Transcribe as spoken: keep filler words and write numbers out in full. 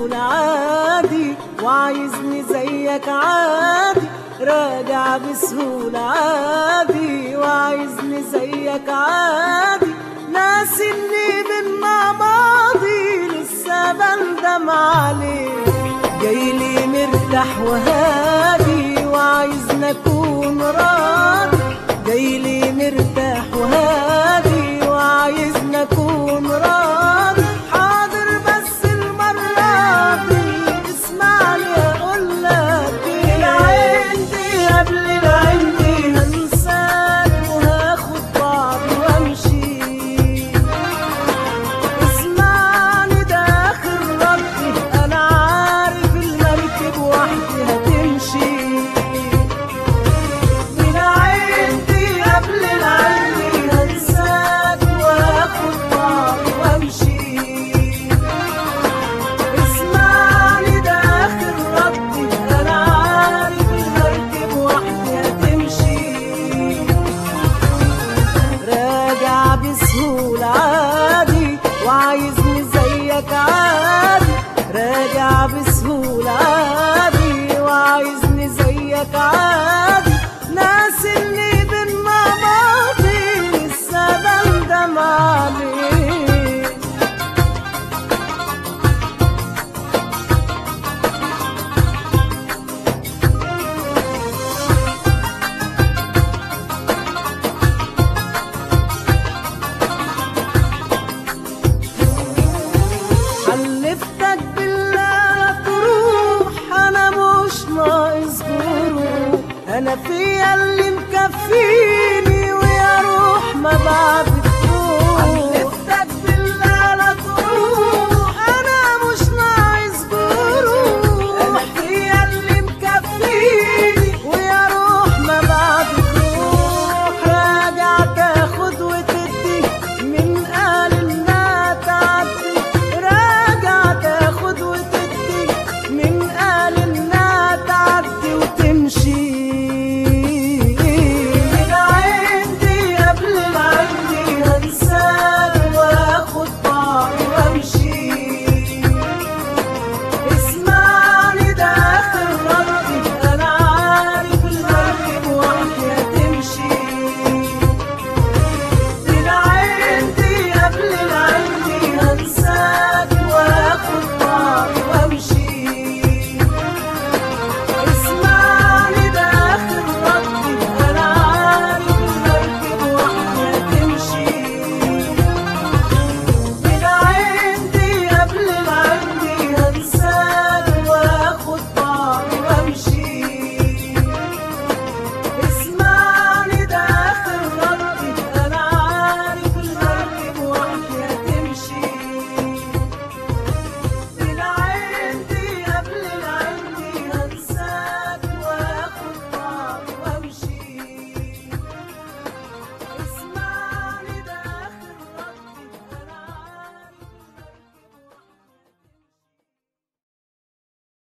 بسهولة عادي وعايزني زيك عادي، راجع بسهولة عادي وعايزني زيك عادي، ناسي اني بينا ماضي لسه بندم عليه. جايلي مرتاح وهادي وعايزني اكون راضي، جايلي مرتاح وهادي وعايزني اكون راضي. حاضر بس المرة دي اسمعني اقولك العين دي قبل العين دي هنساك وهاخد بعضي وامشي. اسمعني ده اخر ردي، انا عارف المركب وحدي هتمشي. بسهولة عادي وعايزني زيك عادي، راجع بسهولة عادي وعايزني زيك عادي، ناس اللي بينا ماضي لسه بندم عليه. حلفتك بالله تروح، انا مش ناقص جروح، انا فيا اللي مكفيني ويا روح ما بعد